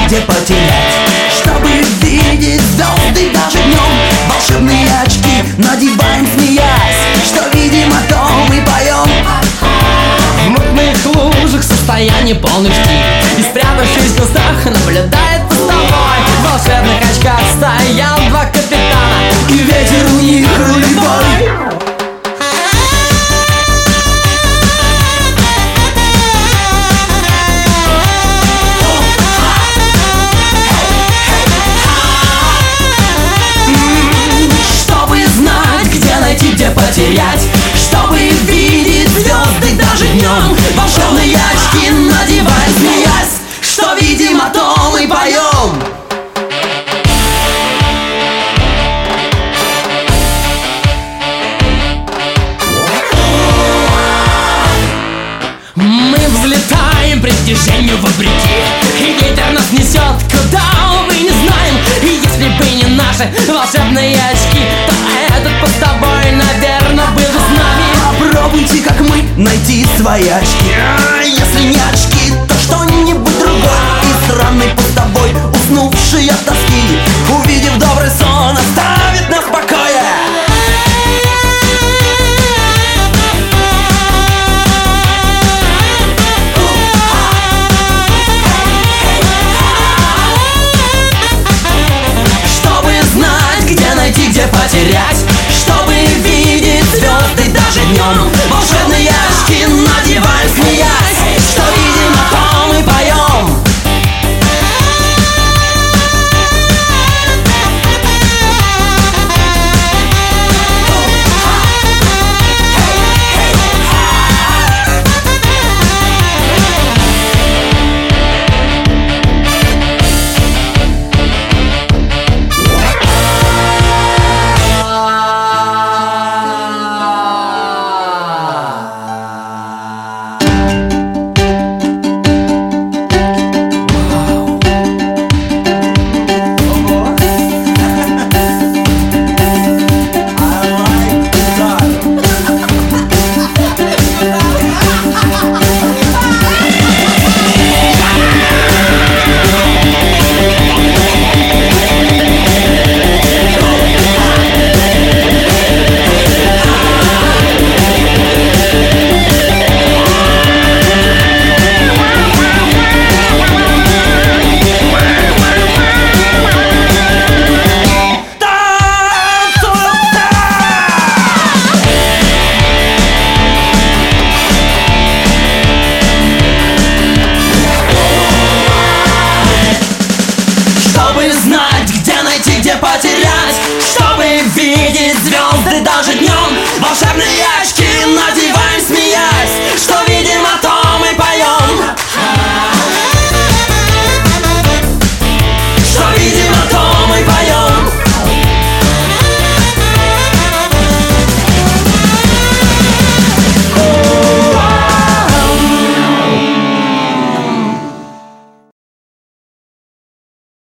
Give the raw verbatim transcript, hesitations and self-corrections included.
где потерять. Чтобы видеть звезды даже днем, волшебные очки надеваем, смеясь. Что видим, о том и поем. В мутных лужах состояние полный штиль, и спрятавшись в кустах наблюдает постовой. В волшебных очках стоял два капитана, и ветер у них рулевой. Где потерять, чтобы видеть звезды даже днем, волшебные очки надеваем, смеясь. Что видим, о том и поем. Мы взлетаем притяжению вопреки, и ветер нас несет, куда мы не знаем. И если бы не наши волшебные очки, то этот постовой, наверное, был бы с нами. Попробуйте, как мы, найти свои очки. Если не очки, то что-нибудь другое. И странный постовой, уснувший от тоски, увидев добрый сон, оставит нас в покое. Где потерять, чтобы видеть звезды даже днем, волшебные